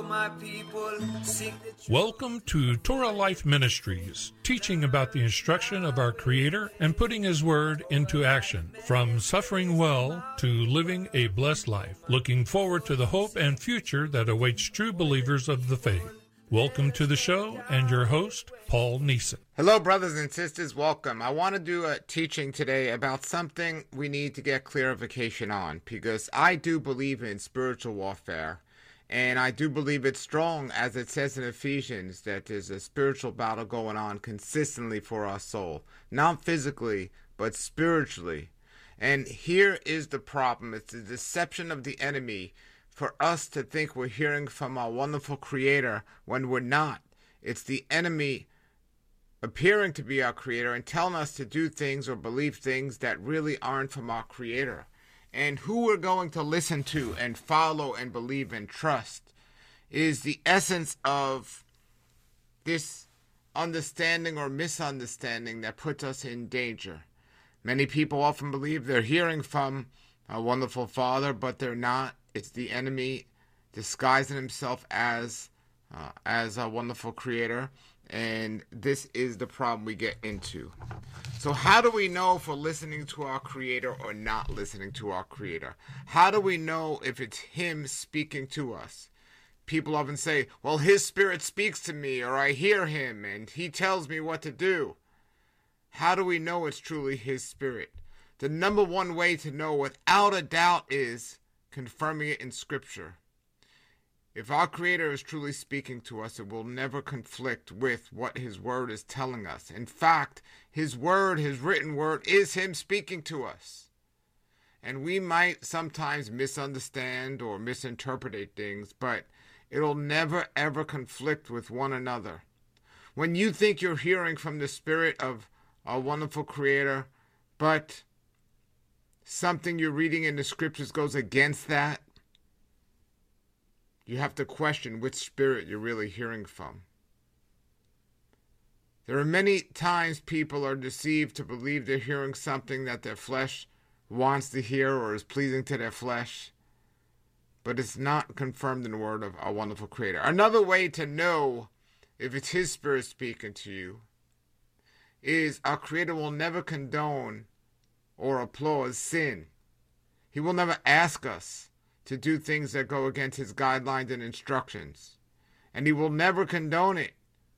Oh, my people, sing the truth. Welcome to Torah Life Ministries, teaching about the instruction of our Creator and putting His Word into action, from suffering well to living a blessed life, looking forward to the hope and future that awaits true believers of the faith. Welcome to the show, and your host, Paul Neeson. Hello, brothers and sisters. Welcome. I want to do a teaching today about something we need to get clarification on, because I do believe in spiritual warfare, and I do believe it's strong, as it says in Ephesians, that there's a spiritual battle going on consistently for our soul, not physically, but spiritually. And here is the problem. It's the deception of the enemy for us to think we're hearing from our wonderful Creator when we're not. It's the enemy appearing to be our Creator and telling us to do things or believe things that really aren't from our Creator. And who we're going to listen to and follow and believe and trust is the essence of this understanding or misunderstanding that puts us in danger. Many people often believe they're hearing from a wonderful Father, but they're not. It's the enemy disguising himself as a wonderful Creator, and this is the problem we get into. So how do we know if we're listening to our Creator or not listening to our Creator? How do we know if it's Him speaking to us? People often say, well, His Spirit speaks to me, or I hear Him, and He tells me what to do. How do we know it's truly His Spirit? The number one way to know without a doubt is confirming it in Scripture. If our Creator is truly speaking to us, it will never conflict with what His Word is telling us. In fact, His Word, His written Word, is Him speaking to us. And we might sometimes misunderstand or misinterpret things, but it'll never ever conflict with one another. When you think you're hearing from the Spirit of our wonderful Creator, but something you're reading in the Scriptures goes against that, you have to question which spirit you're really hearing from. There are many times people are deceived to believe they're hearing something that their flesh wants to hear or is pleasing to their flesh, but it's not confirmed in the Word of our wonderful Creator. Another way to know if it's His Spirit speaking to you is our Creator will never condone or applaud sin. He will never ask us to do things that go against His guidelines and instructions. And He will never condone it.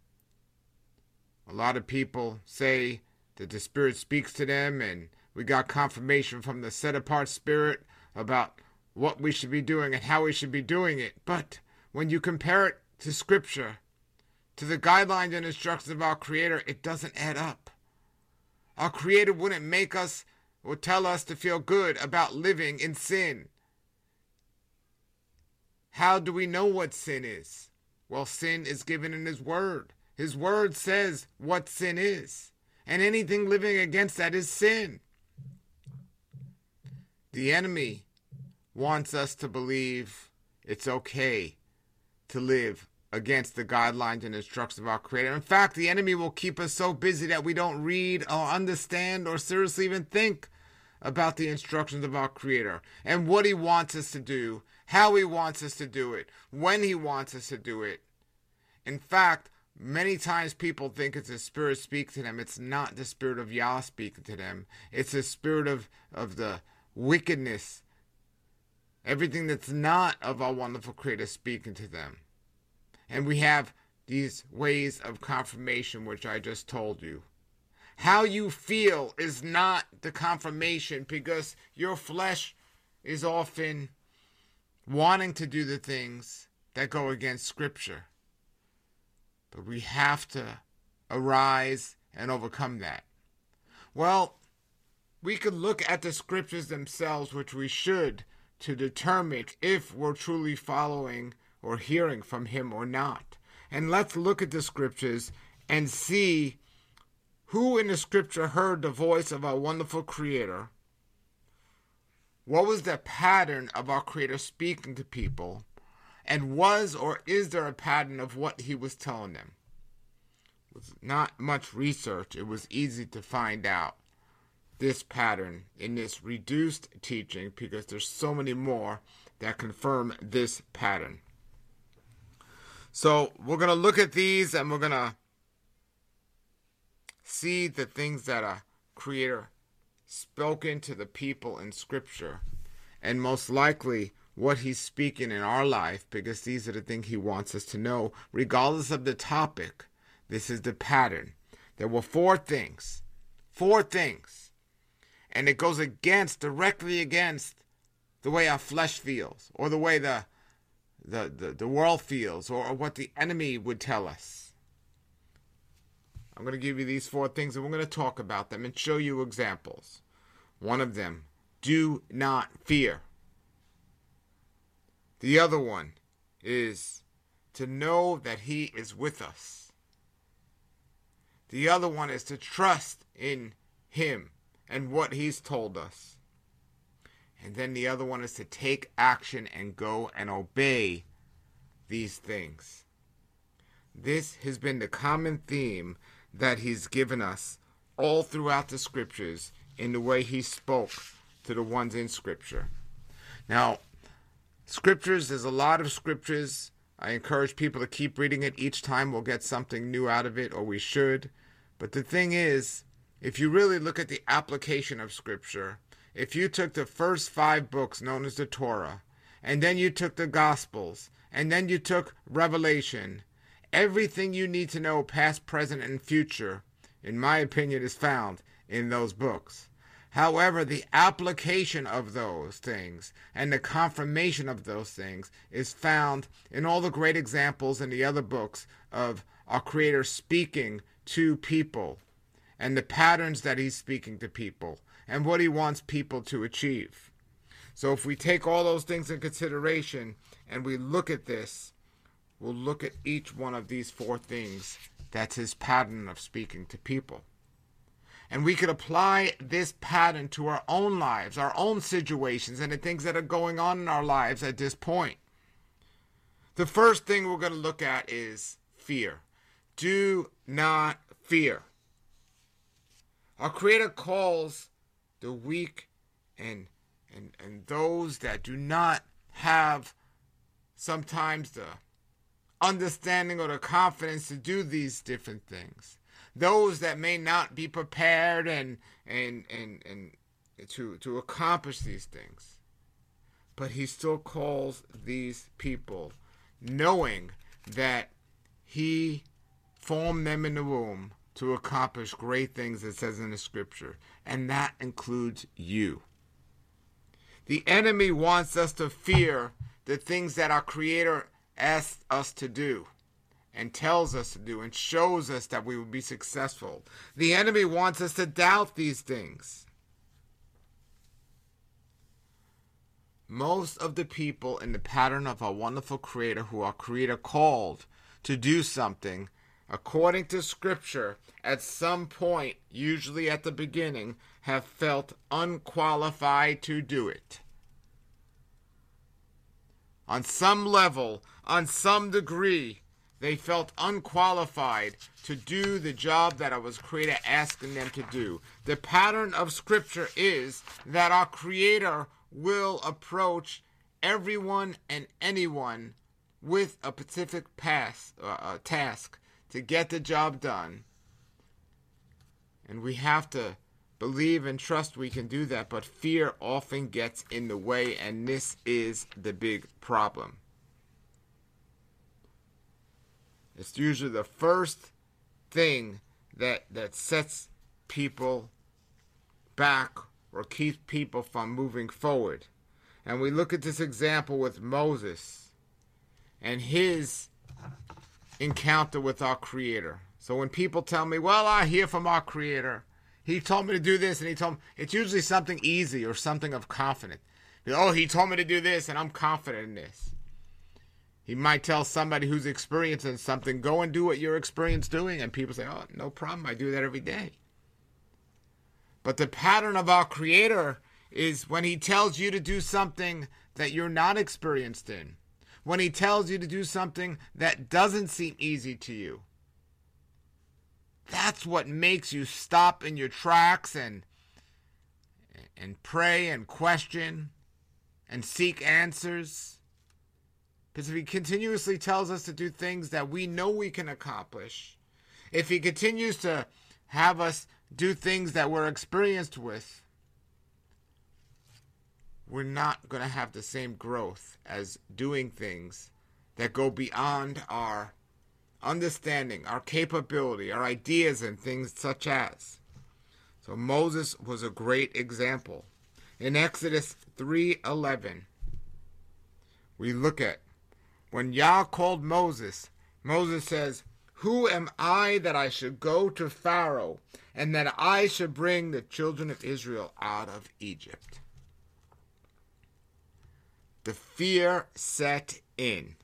A lot of people say that the Spirit speaks to them, and we got confirmation from the set-apart Spirit about what we should be doing and how we should be doing it. But when you compare it to Scripture, to the guidelines and instructions of our Creator, it doesn't add up. Our Creator wouldn't make us or tell us to feel good about living in sin. How do we know what sin is? Well, sin is given in His Word. His Word says what sin is. And anything living against that is sin. The enemy wants us to believe it's okay to live against the guidelines and instructions of our Creator. In fact, the enemy will keep us so busy that we don't read or understand or seriously even think about the instructions of our Creator and what He wants us to do, how He wants us to do it, when He wants us to do it. In fact, many times people think it's the Spirit speaking to them. It's not the Spirit of Yah speaking to them. It's the spirit of the wickedness, everything that's not of our wonderful Creator speaking to them. And we have these ways of confirmation, which I just told you. How you feel is not the confirmation, because your flesh is often wanting to do the things that go against Scripture. But we have to arise and overcome that. Well, we could look at the Scriptures themselves, which we should, to determine if we're truly following or hearing from Him or not. And let's look at the Scriptures and see who in the Scripture heard the voice of our wonderful Creator. What was the pattern of our Creator speaking to people? And was or is there a pattern of what He was telling them? With not much research, it was easy to find out this pattern in this reduced teaching, because there's so many more that confirm this pattern. So we're going to look at these and we're going to see the things that a creator spoken to the people in Scripture, and most likely what he's speaking in our life, because these are the things he wants us to know, regardless of the topic. This is the pattern. There were four things, and it goes directly against the way our flesh feels, or the way the world feels, or what the enemy would tell us. I'm going to give you these four things, and we're going to talk about them and show you examples. One of them, do not fear. The other one is to know that he is with us. The other one is to trust in him and what he's told us. And then the other one is to take action and go and obey these things. This has been the common theme that he's given us all throughout the Scriptures in the way he spoke to the ones in Scripture. Now, Scriptures, there's a lot of Scriptures. I encourage people to keep reading it. Each time we'll get something new out of it, or we should. But the thing is, if you really look at the application of Scripture, if you took the first 5 books known as the Torah, and then you took the Gospels, and then you took Revelation, everything you need to know, past, present, and future, in my opinion, is found in those books. However, the application of those things and the confirmation of those things is found in all the great examples in the other books of our Creator speaking to people, and the patterns that he's speaking to people, and what he wants people to achieve. So if we take all those things in consideration and we look at this, we'll look at each one of these 4 things. That's his pattern of speaking to people. And we could apply this pattern to our own lives, our own situations, and the things that are going on in our lives at this point. The first thing we're going to look at is fear. Do not fear. Our Creator calls the weak and those that do not have sometimes the understanding or the confidence to do these different things. Those that may not be prepared and to accomplish these things. But he still calls these people, knowing that he formed them in the womb to accomplish great things, it says in the Scripture. And that includes you. The enemy wants us to fear the things that our Creator asks us to do and tells us to do and shows us that we will be successful. The enemy wants us to doubt these things. Most of the people in the pattern of our wonderful Creator, who our Creator called to do something, according to Scripture, at some point, usually at the beginning, have felt unqualified to do it. On some level, on some degree, they felt unqualified to do the job that I was Creator asking them to do. The pattern of Scripture is that our Creator will approach everyone and anyone with a specific task to get the job done. And we have to believe and trust we can do that, but fear often gets in the way, and this is the big problem. It's usually the first thing that sets people back or keeps people from moving forward. And we look at this example with Moses and his encounter with our Creator. So when people tell me, well, I hear from our Creator, he told me to do this, and he told me, it's usually something easy or something of confidence. Oh, he told me to do this, and I'm confident in this. He might tell somebody who's experiencing something, go and do what you're experienced doing, and people say, oh, no problem, I do that every day. But the pattern of our Creator is when he tells you to do something that you're not experienced in, when he tells you to do something that doesn't seem easy to you. That's what makes you stop in your tracks and pray and question and seek answers. Because if he continuously tells us to do things that we know we can accomplish, if he continues to have us do things that we're experienced with, we're not going to have the same growth as doing things that go beyond our understanding, our capability, our ideas, and things such as. So Moses was a great example. In Exodus 3:11, we look at when Yah called Moses, Moses says, "Who am I that I should go to Pharaoh, and that I should bring the children of Israel out of Egypt?" The fear set in.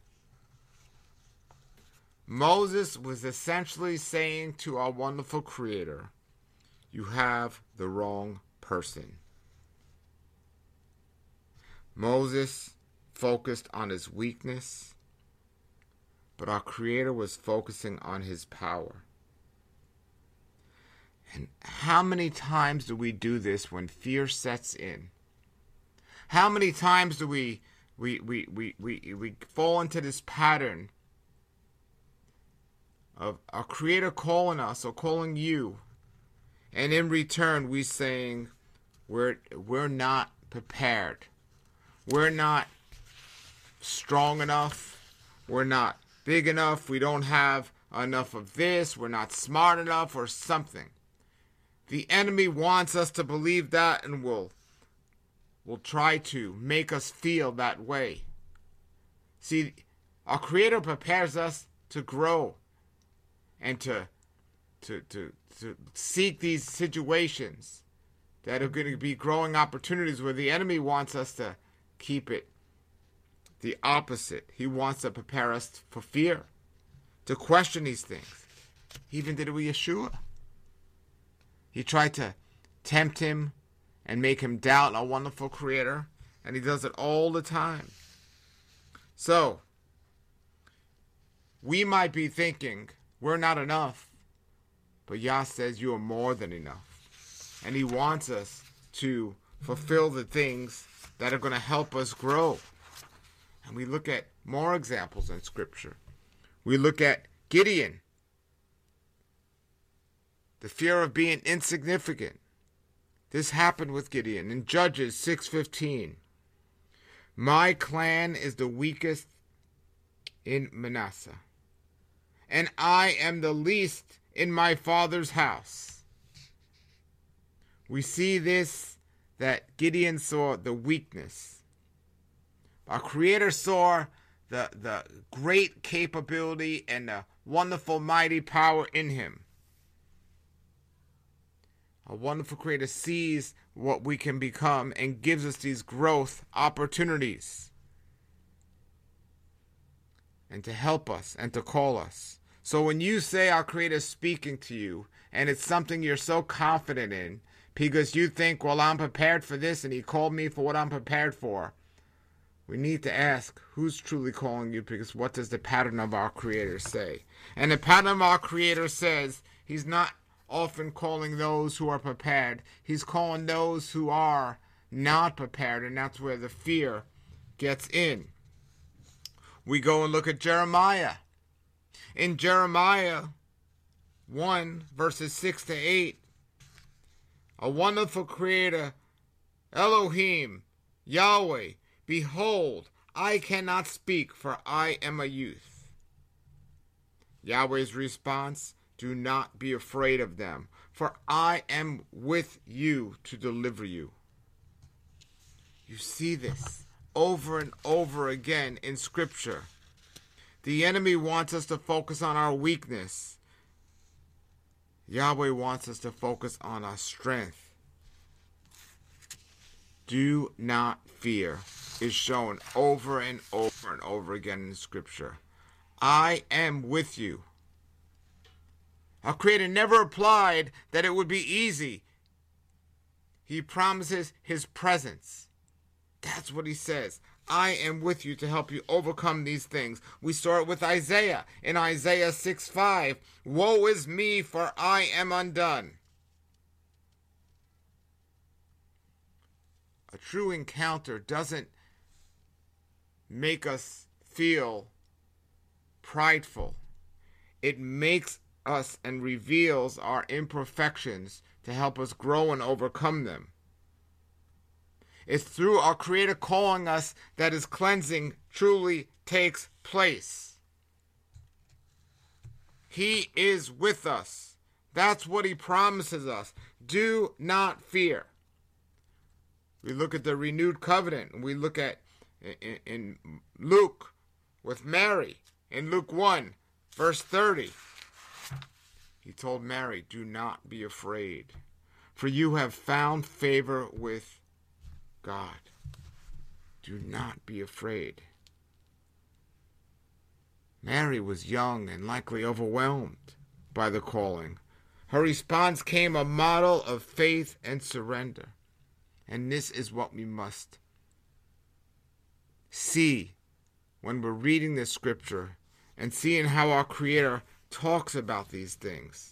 Moses was essentially saying to our wonderful Creator, "You have the wrong person." Moses focused on his weakness, but our Creator was focusing on his power. And how many times do we do this when fear sets in? How many times do we fall into this pattern of our Creator calling us or calling you, and in return we saying we're not prepared, we're not strong enough, we're not big enough, we don't have enough of this, we're not smart enough, or something. The enemy wants us to believe that and will try to make us feel that way. See, our Creator prepares us to grow and to seek these situations that are going to be growing opportunities where the enemy wants us to keep it the opposite. He wants to prepare us for fear, to question these things. He even did it with Yeshua. He tried to tempt him and make him doubt our wonderful Creator, and he does it all the time. So, we might be thinking we're not enough, but Yah says you are more than enough. And he wants us to fulfill the things that are going to help us grow. And we look at more examples in Scripture. We look at Gideon. The fear of being insignificant. This happened with Gideon in Judges 6:15. "My clan is the weakest in Manasseh, and I am the least in my father's house." We see this, that Gideon saw the weakness. Our Creator saw the great capability and the wonderful mighty power in him. A wonderful Creator sees what we can become and gives us these growth opportunities, and to help us and to call us. So when you say our Creator is speaking to you, and it's something you're so confident in, because you think, well, I'm prepared for this, and he called me for what I'm prepared for, we need to ask, who's truly calling you? Because what does the pattern of our Creator say? And the pattern of our Creator says he's not often calling those who are prepared. He's calling those who are not prepared, and that's where the fear gets in. We go and look at Jeremiah. In Jeremiah 1, verses 6-8, a wonderful Creator, Elohim, Yahweh, behold, I cannot speak, for I am a youth. Yahweh's response, do not be afraid of them, for I am with you to deliver you. You see this over and over again in Scripture. The enemy wants us to focus on our weakness. Yahweh wants us to focus on our strength. Do not fear is shown over and over and over again in Scripture. I am with you. Our Creator never implied that it would be easy. He promises his presence. That's what he says. I am with you to help you overcome these things. We saw it with Isaiah in Isaiah 6:5. Woe is me, for I am undone. A true encounter doesn't make us feel prideful. It makes us and reveals our imperfections to help us grow and overcome them. It's through our Creator calling us that His cleansing truly takes place. He is with us. That's what He promises us. Do not fear. We look at the renewed covenant, and we look at in Luke with Mary. In Luke 1, verse 30, He told Mary, do not be afraid, for you have found favor with God. Do not be afraid. Mary was young and likely overwhelmed by the calling. Her response came a model of faith and surrender. And this is what we must see when we're reading this scripture and seeing how our Creator talks about these things.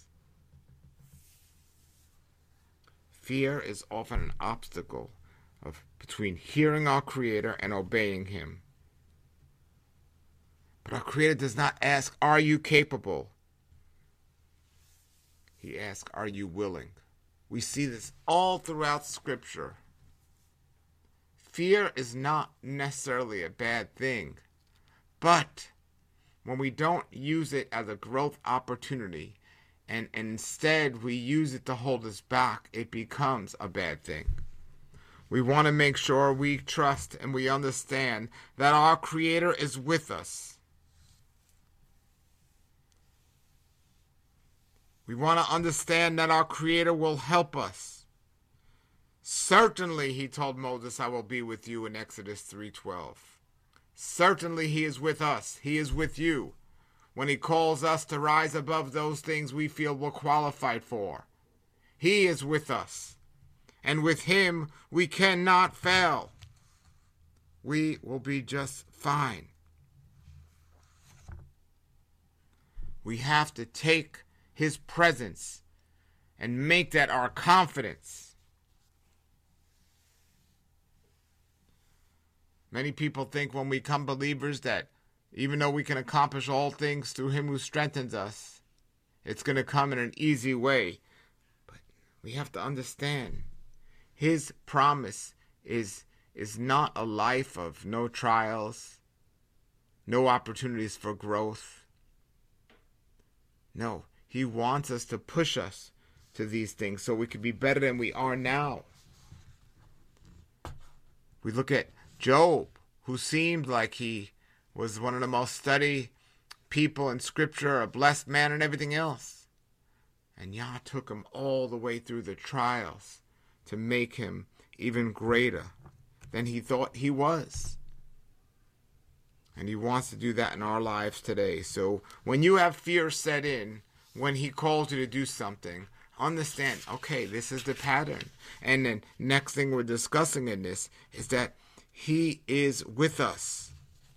Fear is often an obstacle between hearing our Creator and obeying Him. But our Creator does not ask, are you capable? He asks, are you willing? We see this all throughout Scripture. Fear is not necessarily a bad thing, but when we don't use it as a growth opportunity and instead we use it to hold us back, it becomes a bad thing. We want to make sure we trust and we understand that our Creator is with us. We want to understand that our Creator will help us. Certainly, He told Moses, I will be with you in Exodus 3:12. Certainly, He is with us. He is with you when He calls us to rise above those things we feel we're qualified for. He is with us. And with Him, we cannot fail. We will be just fine. We have to take His presence and make that our confidence. Many people think when we become believers that even though we can accomplish all things through Him who strengthens us, it's going to come in an easy way. But we have to understand, His promise is not a life of no trials, no opportunities for growth. No, He wants us to push us to these things so we can be better than we are now. We look at Job, who seemed like he was one of the most studied people in Scripture, a blessed man and everything else. And Yah took him all the way through the trials to make him even greater than he thought he was. And He wants to do that in our lives today. So when you have fear set in, when He calls you to do something, understand, okay, this is the pattern. And then next thing we're discussing in this is that He is with us.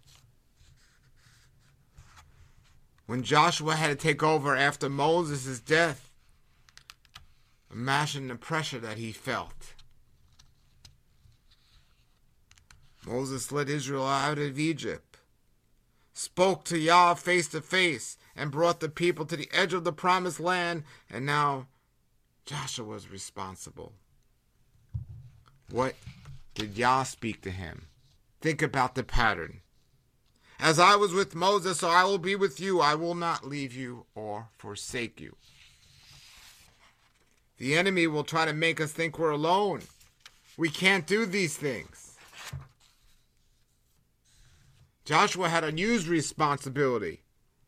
When Joshua had to take over after Moses' death, imagine the pressure that he felt. Moses led Israel out of Egypt, spoke to Yah face to face, and brought the people to the edge of the promised land, and now Joshua was responsible. What did Yah speak to him? Think about the pattern. As I was with Moses, so I will be with you. I will not leave you or forsake you. The enemy will try to make us think we're alone. We can't do these things. Joshua had a huge responsibility.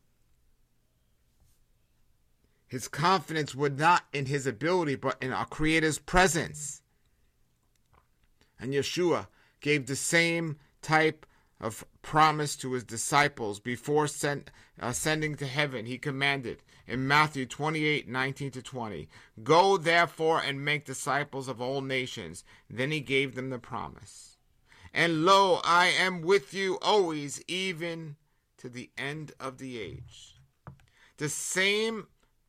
His confidence was not in his ability, but in our Creator's presence. And Yeshua gave the same type of promise to His disciples before ascending to heaven. He commanded in Matthew 28:19-20, "Go therefore and make disciples of all nations." Then He gave them the promise. "And lo, I am with you always, even to the end of the age." The same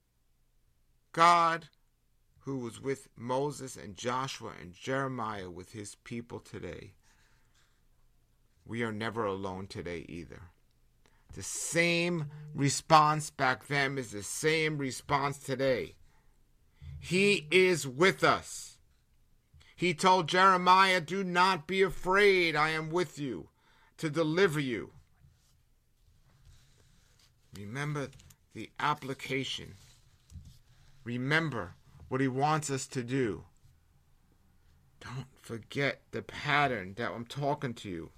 God who was with Moses and Joshua and Jeremiah with His people today. We are never alone today either. The same response back then is the same response today. He is with us. He told Jeremiah, do not be afraid, I am with you to deliver you. Remember the application. Remember what he wants us to do. Don't forget the pattern that I'm talking to you.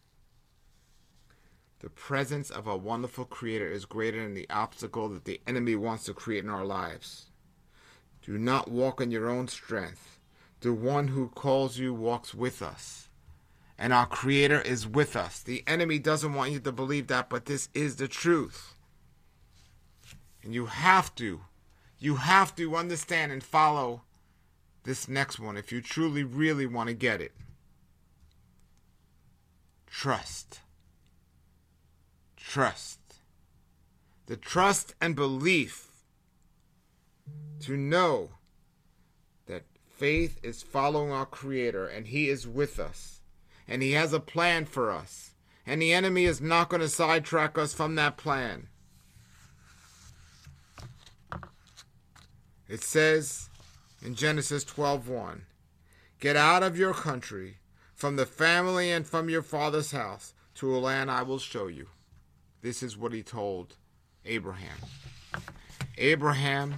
The presence of a wonderful Creator is greater than the obstacle that the enemy wants to create in our lives. Do not walk in your own strength. The one who calls you walks with us. And our Creator is with us. The enemy doesn't want you to believe that, but this is the truth. And you have to understand and follow this next one if you truly, really want to get it. Trust. Trust. The trust and belief to know that faith is following our Creator and He is with us and He has a plan for us and the enemy is not going to sidetrack us from that plan. It says in Genesis 12:1, get out of your country, from the family and from your father's house, to a land I will show you. This is what he told Abraham. Abraham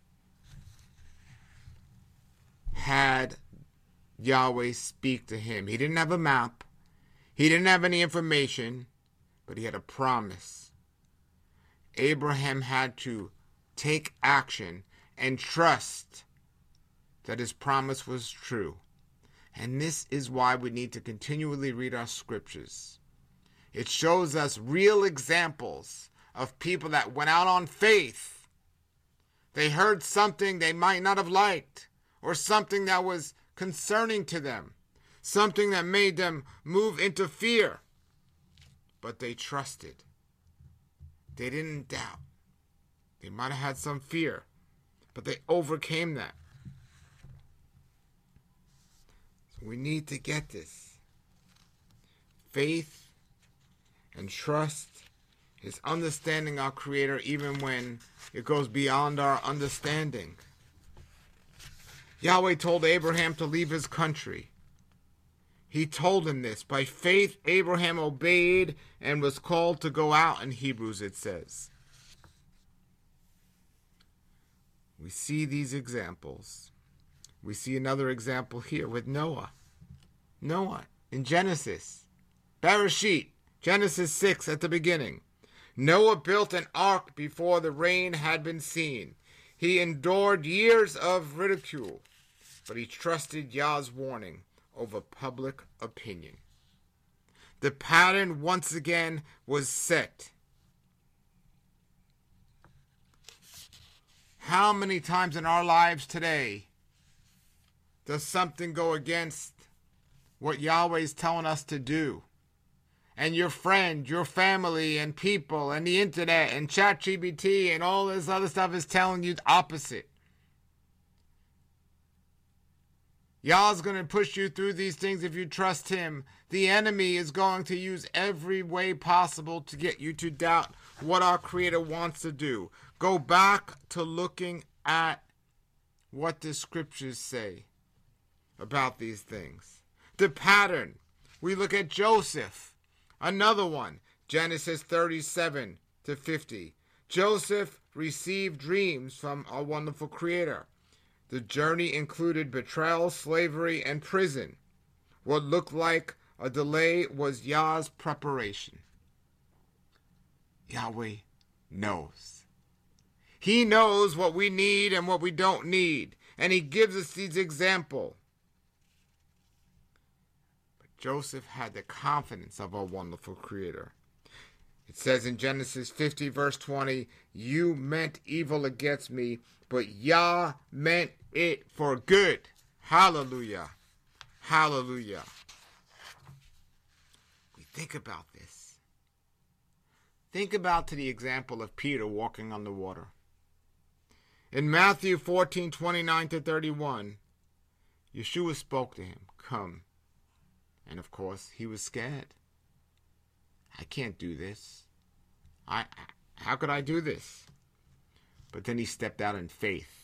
had Yahweh speak to him. He didn't have a map. He didn't have any information, but he had a promise. Abraham had to take action and trust that his promise was true. And this is why we need to continually read our scriptures. It shows us real examples of people that went out on faith. They heard something they might not have liked, or something that was concerning to them, something that made them move into fear. But they trusted. They didn't doubt. They might have had some fear, but they overcame that. So we need to get this. Faith and trust is understanding our Creator even when it goes beyond our understanding. Yahweh told Abraham to leave his country. He told him this. By faith, Abraham obeyed and was called to go out, in Hebrews it says. We see these examples. We see another example here with Noah. Noah in Genesis. Bereshit, Genesis 6 at the beginning. Noah built an ark before the rain had been seen. He endured years of ridicule, but he trusted Yah's warning over public opinion. The pattern once again was set. How many times in our lives today does something go against what Yahweh is telling us to do? And your friend, your family, and people, and the internet, and ChatGPT, and all this other stuff is telling you the opposite. Yah's going to push you through these things if you trust Him. The enemy is going to use every way possible to get you to doubt what our Creator wants to do. Go back to looking at what the scriptures say about these things. The pattern. We look at Joseph. Another one, Genesis 37-50. Joseph received dreams from our wonderful Creator. The journey included betrayal, slavery, and prison. What looked like a delay was Yah's preparation. Yahweh knows. He knows what we need and what we don't need, and He gives us these examples. Joseph had the confidence of our wonderful Creator. It says in Genesis 50 verse 20, you meant evil against me, but Yah meant it for good. Hallelujah. Hallelujah. We think about this. Think about the example of Peter walking on the water. In Matthew 14:29-31, Yeshua spoke to him, come. And of course, he was scared. I can't do this. How could I do this? But then he stepped out in faith.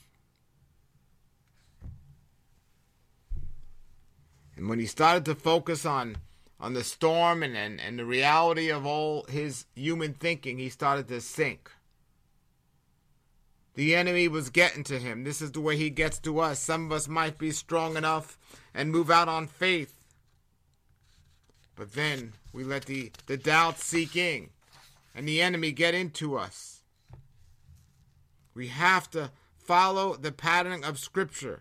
And when he started to focus on the storm and the reality of all his human thinking, he started to sink. The enemy was getting to him. This is the way he gets to us. Some of us might be strong enough and move out on faith. But then we let the doubt seek in and the enemy get into us. We have to follow the pattern of Scripture.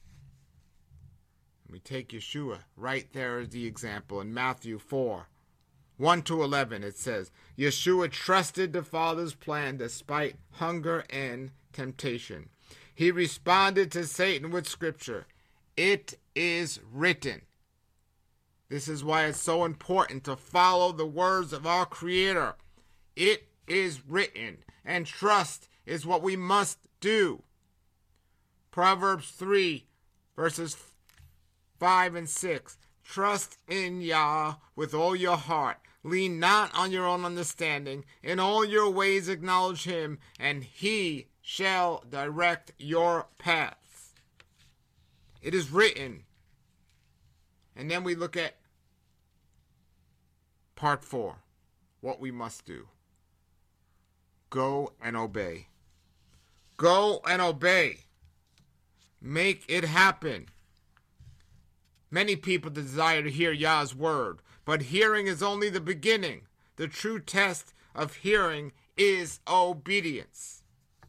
We take Yeshua right there as the example. In Matthew 4:1-11, it says, Yeshua trusted the Father's plan despite hunger and temptation. He responded to Satan with Scripture. It is written. This is why it's so important to follow the words of our Creator. It is written, and trust is what we must do. Proverbs 3, verses 5 and 6. Trust in Yah with all your heart. Lean not on your own understanding. In all your ways acknowledge Him, and He shall direct your paths. It is written. And then we look at part 4, what we must do. Go and obey. Go and obey. Make it happen. Many people desire to hear Yah's word, but hearing is only the beginning. The true test of hearing is obedience.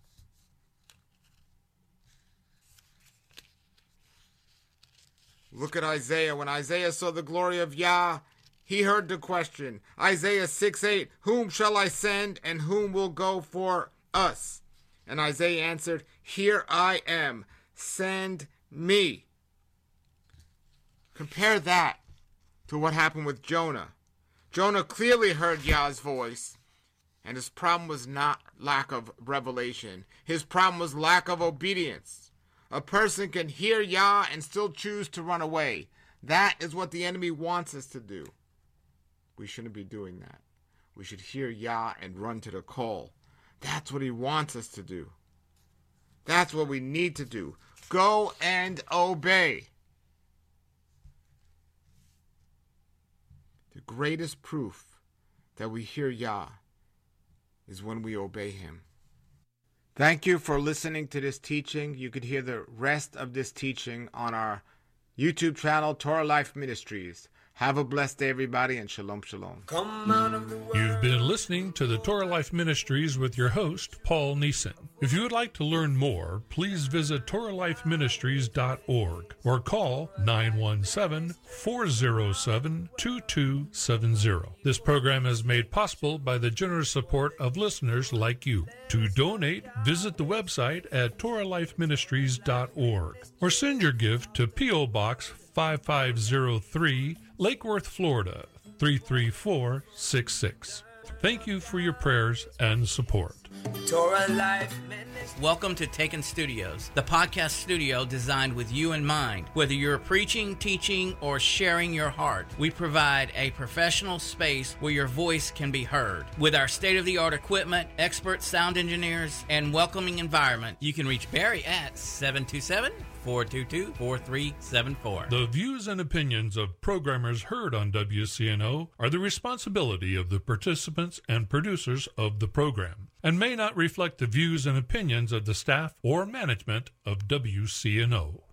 Look at Isaiah. When Isaiah saw the glory of Yah, he heard the question. Isaiah 6:8, whom shall I send and whom will go for us? And Isaiah answered, here I am, send me. Compare that to what happened with Jonah. Jonah clearly heard Yah's voice, and his problem was not lack of revelation. His problem was lack of obedience. A person can hear Yah and still choose to run away. That is what the enemy wants us to do. We shouldn't be doing that. We should hear Yah and run to the call. That's what he wants us to do. That's what we need to do. Go and obey. The greatest proof that we hear Yah is when we obey Him. Thank you for listening to this teaching. You could hear the rest of this teaching on our YouTube channel, Torah Life Ministries. Have a blessed day, everybody, and shalom, shalom. You've been listening to the Torah Life Ministries with your host, Paul Neeson. If you would like to learn more, please visit TorahLifeMinistries.org or call 917-407-2270. This program is made possible by the generous support of listeners like you. To donate, visit the website at TorahLifeMinistries.org or send your gift to P.O. Box 5503, Lake Worth, Florida, 33466. Thank you for your prayers and support. Torah Life Ministries. Welcome to Taken Studios, the podcast studio designed with you in mind. Whether you're preaching, teaching, or sharing your heart, we provide a professional space where your voice can be heard. With our state-of-the-art equipment, expert sound engineers, and welcoming environment, you can reach Barry at 727-422-4374. The views and opinions of programmers heard on WCNO are the responsibility of the participants and producers of the program, and may not reflect the views and opinions of the staff or management of WCNO.